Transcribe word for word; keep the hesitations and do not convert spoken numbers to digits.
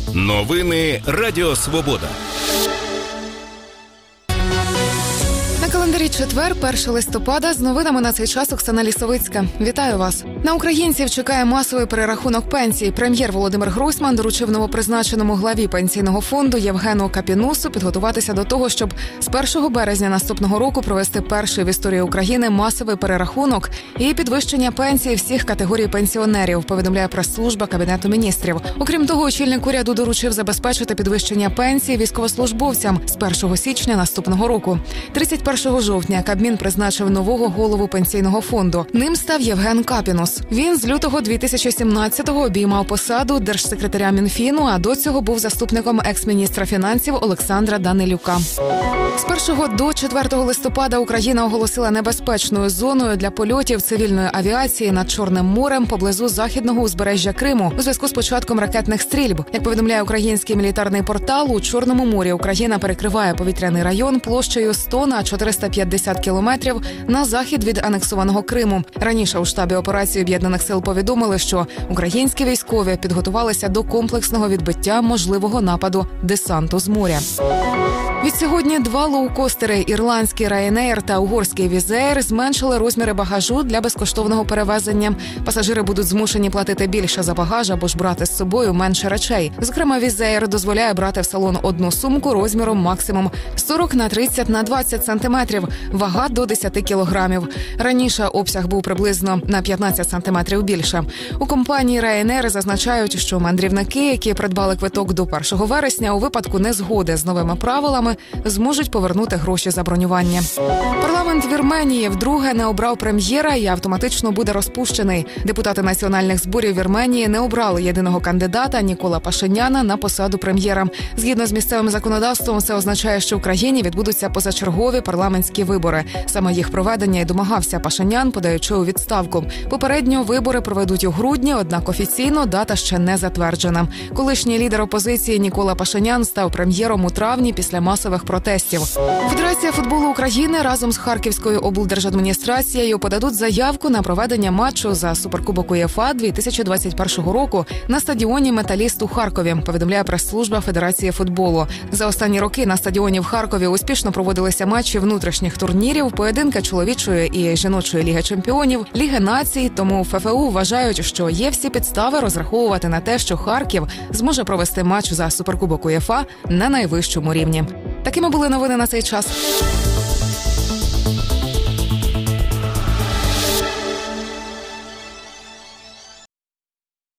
Новини Радіо Свобода. На календарі четвер, першого листопада, з новинами на цей час Оксана Лісовицька. Вітаю вас. На українців чекає масовий перерахунок пенсій. Прем'єр Володимир Гройсман доручив новопризначеному главі пенсійного фонду Євгену Капінусу підготуватися до того, щоб з першого березня наступного року провести перший в історії України масовий перерахунок і підвищення пенсій всіх категорій пенсіонерів, повідомляє прес-служба Кабінету міністрів. Окрім того, очільник уряду доручив забезпечити підвищення пенсій військовослужбовцям з першого січня наступного року. тридцять першого жовтня Кабмін призначив нового голову пенсійного фонду. Ним став Євген Капінус. Він з лютого дві тисячі сімнадцятого обіймав посаду держсекретаря Мінфіну, а до цього був заступником екс-міністра фінансів Олександра Данилюка. З першого до четвертого листопада Україна оголосила небезпечною зоною для польотів цивільної авіації над Чорним морем поблизу західного узбережжя Криму у зв'язку з початком ракетних стрільб. Як повідомляє український мілітарний портал, у Чорному морі Україна перекриває повітряний район площею сто на чотириста п'ятдесят кілометрів на захід від анексованого Криму. Раніше у штабі операції Об'єднаних сил повідомили, що українські військові підготувалися до комплексного відбиття можливого нападу десанту з моря. Відсьогодні два лоукостери – ірландський Ryanair та угорський Wizz Air – зменшили розміри багажу для безкоштовного перевезення. Пасажири будуть змушені платити більше за багаж або ж брати з собою менше речей. Зокрема, Wizz Air дозволяє брати в салон одну сумку розміром максимум сорок на тридцять на двадцять сантиметрів, вага до десять кілограмів. Раніше обсяг був приблизно на п'ятнадцять сантиметрів більше. У компанії Ryanair зазначають, що мандрівники, які придбали квиток до першого вересня, у випадку незгоди з новими правилами, зможуть повернути гроші за бронювання. Парламент Вірменії вдруге не обрав прем'єра і автоматично буде розпущений. Депутати національних зборів Вірменії не обрали єдиного кандидата Нікола Пашиняна на посаду прем'єра. Згідно з місцевим законодавством, це означає, що в країні відбудуться позачергові парламентські вибори. Саме їх проведення і домагався Пашинян, подаючи у відставку. Попередньо вибори проведуть у грудні, однак офіційно дата ще не затверджена. Колишній лідер опозиції Нікола Пашинян став прем'єром у травні після масових протестів. Федерація футболу України разом з Харківською облдержадміністрацією подадуть заявку на проведення матчу за Суперкубок УЄФА дві тисячі двадцять першого року на стадіоні «Металіст» у Харкові, повідомляє прес-служба Федерації футболу. За останні роки на стадіоні в Харкові успішно проводилися матчі внутрішніх турнірів, поєдинки чоловічої і жіночої Ліги чемпіонів, Ліги націй, тому ФФУ вважають, що є всі підстави розраховувати на те, що Харків зможе провести матч за Суперкубок УЄФА на найвищому рівні. Такими були новини на цей час.